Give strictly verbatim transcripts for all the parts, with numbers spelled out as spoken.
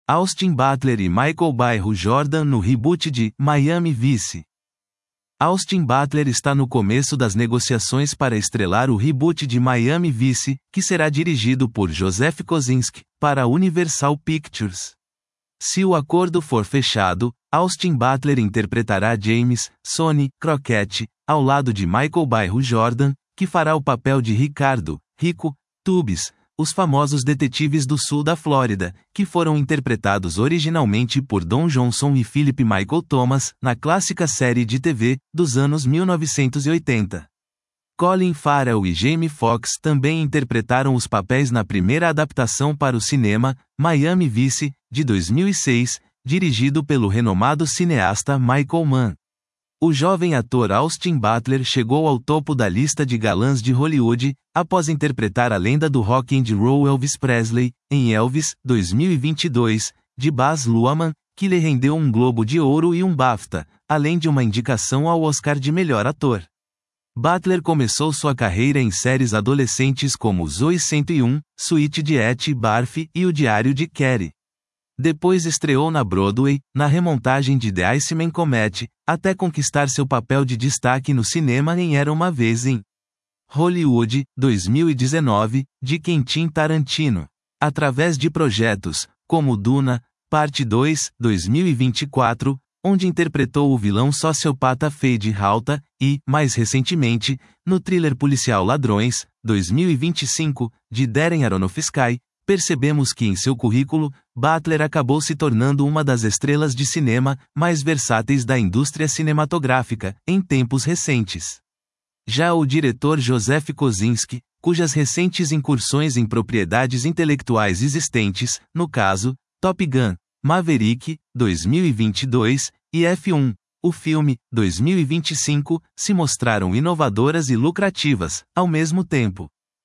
Austin Butler e Michael B. Jordan no reboot de Miami Vice. Austin Butler está no começo das negociações para estrelar o reboot de Miami Vice, que será dirigido por Joseph Kosinski, para a Universal Pictures. Se o acordo for fechado, Austin Butler interpretará James Sonny Crockett, ao lado de Michael B. Jordan, que fará o papel de Ricardo Rico Tubbs, os famosos detetives do sul da Flórida, que foram interpretados originalmente por Don Johnson e Philip Michael Thomas, na clássica série de T V, dos anos mil novecentos e oitenta. Colin Farrell e Jamie Foxx também interpretaram os papéis na primeira adaptação para o cinema, Miami Vice, de dois mil e seis, dirigido pelo renomado cineasta Michael Mann. O jovem ator Austin Butler chegou ao topo da lista de galãs de Hollywood, após interpretar a lenda do rock and roll Elvis Presley, em Elvis, dois mil e vinte e dois, de Baz Luhrmann, que lhe rendeu um Globo de Ouro e um BAFTA, além de uma indicação ao Oscar de melhor ator. Butler começou sua carreira em séries adolescentes como Zoey cento e um, Sweet Diet Barf e O Diário de Carrie. Depois estreou na Broadway, na remontagem de The Iceman Comet, até conquistar seu papel de destaque no cinema em Era Uma Vez em Hollywood, dois mil e dezenove, de Quentin Tarantino. Através de projetos, como Duna, Parte dois, dois mil e vinte e quatro, onde interpretou o vilão sociopata Fade Rauta, e, mais recentemente, no thriller policial Ladrões, dois mil e vinte e cinco, de Darren Aronofsky, percebemos que em seu currículo, Butler acabou se tornando uma das estrelas de cinema mais versáteis da indústria cinematográfica, em tempos recentes. Já o diretor Joseph Kosinski, cujas recentes incursões em propriedades intelectuais existentes, no caso, Top Gun, Maverick, dois mil e vinte e dois, e F um, o filme, dois mil e vinte e cinco, se mostraram inovadoras e lucrativas, ao mesmo tempo.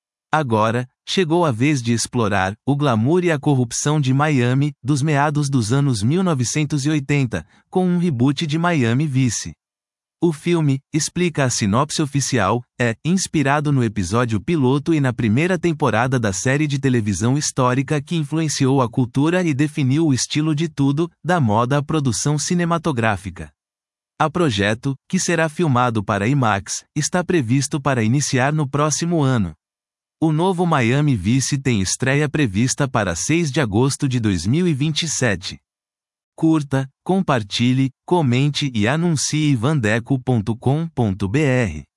Agora, chegou a vez de explorar o glamour e a corrupção de Miami, dos meados dos anos mil novecentos e oitenta, com um reboot de Miami Vice. O filme, explica a sinopse oficial, é inspirado no episódio piloto e na primeira temporada da série de televisão histórica que influenciou a cultura e definiu o estilo de tudo, da moda à produção cinematográfica. O projeto, que será filmado para IMAX, está previsto para iniciar no próximo ano. O novo Miami Vice tem estreia prevista para seis de agosto de dois mil e vinte e sete. Curta, compartilhe, comente e anuncie vandeco ponto com ponto br.